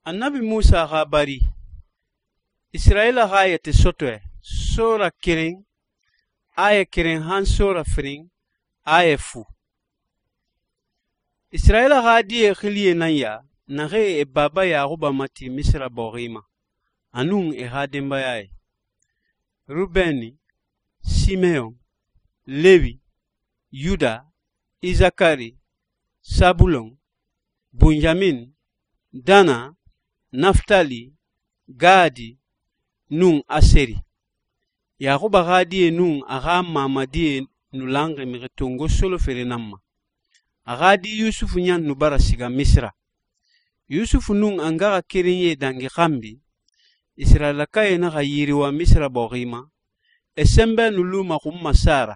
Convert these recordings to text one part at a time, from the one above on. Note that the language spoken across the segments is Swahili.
Annabi Musa habari Israela hayete sotoe sora kiring aye kiring han sora firing aye fu Israela hadiye khiliye nanya nage e baba Yaquba mati Misra borima anung e hademba yae Rubeni Simeon Levi Yuda Izakari Sabulon Bunjamin Dana Naftali Gadi Nun Aseri Yaquba hadiye nun aga mamadiye nulange miretongo solo ferenamma agadi Yusufu nyan nubara siga Misra Yusufu nun angara kirinye dangi kambi Israela kaye na yiri wa Misra borima esembe nuluma kumma Sara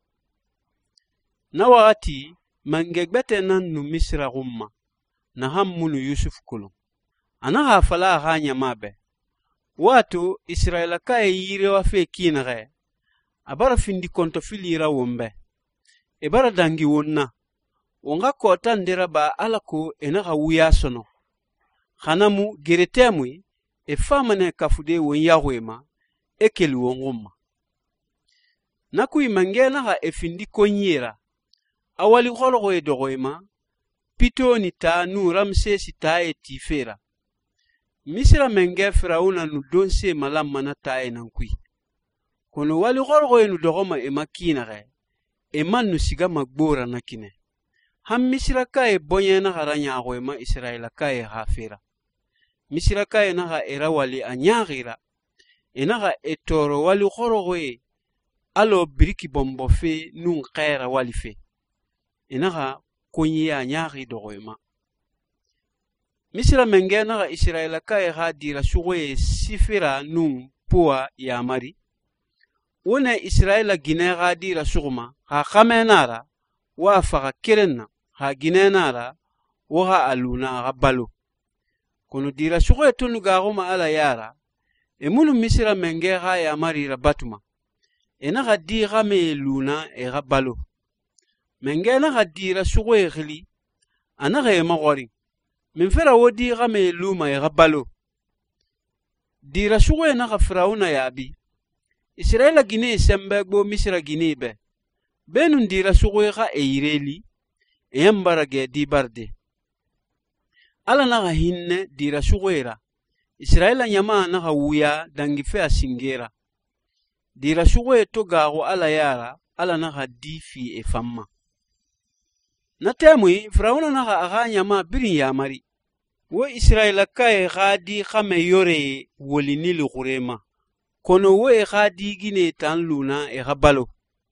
na wakati mangegbete nan nu Misra kumma na hammunu Yusufu kulum ana hafala aganya mabe watu Israela kaye yiri wa fe kinare abara findi konto filira wombe ebara dangi wonna wonga kota ndera ba alako enaga wuya sono khanamu geretemwi e famane kafude won yahwema ekeli wongoma nakui mangena ha efindi konyera awali kholo e dogoyma pitoni ta nu ramsesi ta etifera Misra menge Firauna nu donse malamma na ta enankui kono wali kholo e nu dogoma e makina re e mannu siga magbora nakine ham Misra kaye bonyena haranya agwema Israela kaye hafira Misra kaye naga era wali anyagira enaga etoro wali khorogoe alo briki bombo fe nun khaira wali fe enaga konyi anyagi dogoema Misra menge naga Israela kaye hadira sugoe sifira nun puwa ya mari wona Israela gine hadira suguma ha khamenara wa faga kirenna ha ginenara wa aluna gabalo kono dira sugoe tunu gagoma ala yara emunu Misra menge ya mari rabatuma enaga di game luna e gabalo menge naga dira sugoe khili anaga e magori min fera wodi game luma e gabalo dira sugoe naga Firauna yabi Israela gine sembe gbo Misra gine be benun dira sugoe ga e yireli eyambarage di barde ala naga hinne dira sugoera Israela nyama naga wuya dangi fe asingera dira sugoe to gago ala yara ala naga di fi e famma natemui Firauna naga aga nyama birin yamari wo Israela kaye gadi khame yore wolini lugurema kono wo e gadi gine tan luna e gabalo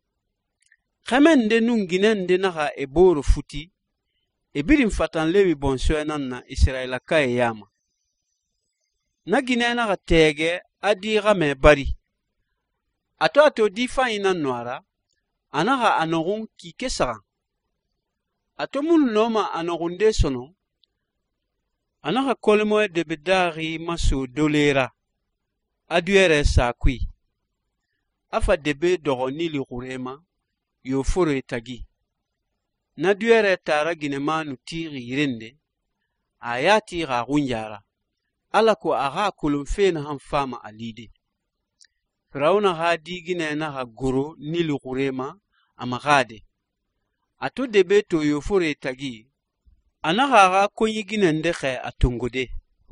khamende nun ginende naga e boro futi e birin fatan lewi bonso nanna Israela kaye yama na gine naga tege adi game bari ato di faina noara anaga anogun ki kesara ato mun noma anogunde sono anaga kolmo de bedari maso dolera aduere sakui afa debe dogoni li gurema yo foro etagi na duere tara ginemanu tiri yirende ayati ga gunjara alako aga kulumfena han fama alide Firauna hadi gine na ha goro nilu gurema amagade ato debe to yo foro etagi anaga aga konyi gine ndekhe atungode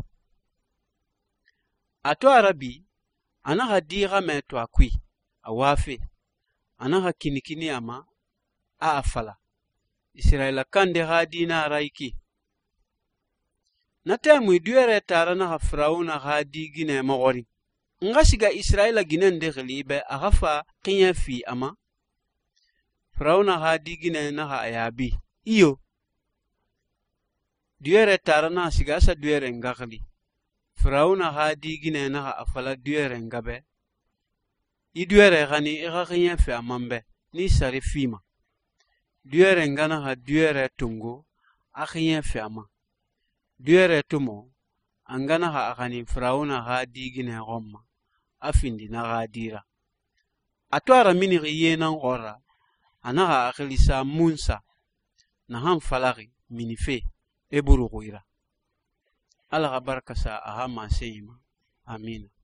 ato arabi anaga diga meto akui awafe anaga kinikini ama afala Israela kande hadi na raiki natemu duere tara na Firauna hadi gine magori ngasiga Israela gine ndegelibe agafa kinya fi ama Firauna hadi gine na ayabi iyo duere tara na siga sa duere ngakali Firauna hadi gine na afala duere ngabe iduere gani igakinya fi amambe ni sare fima duere ngana ha duere tungo akinya fi ama duere tumo angana ha akani Firauna hadi gine gomma afindi na gadira atwara mini yena ngora anaga akhlisa munsa na han falari minife eburu goira ala ga barka sa aha ma seyima amina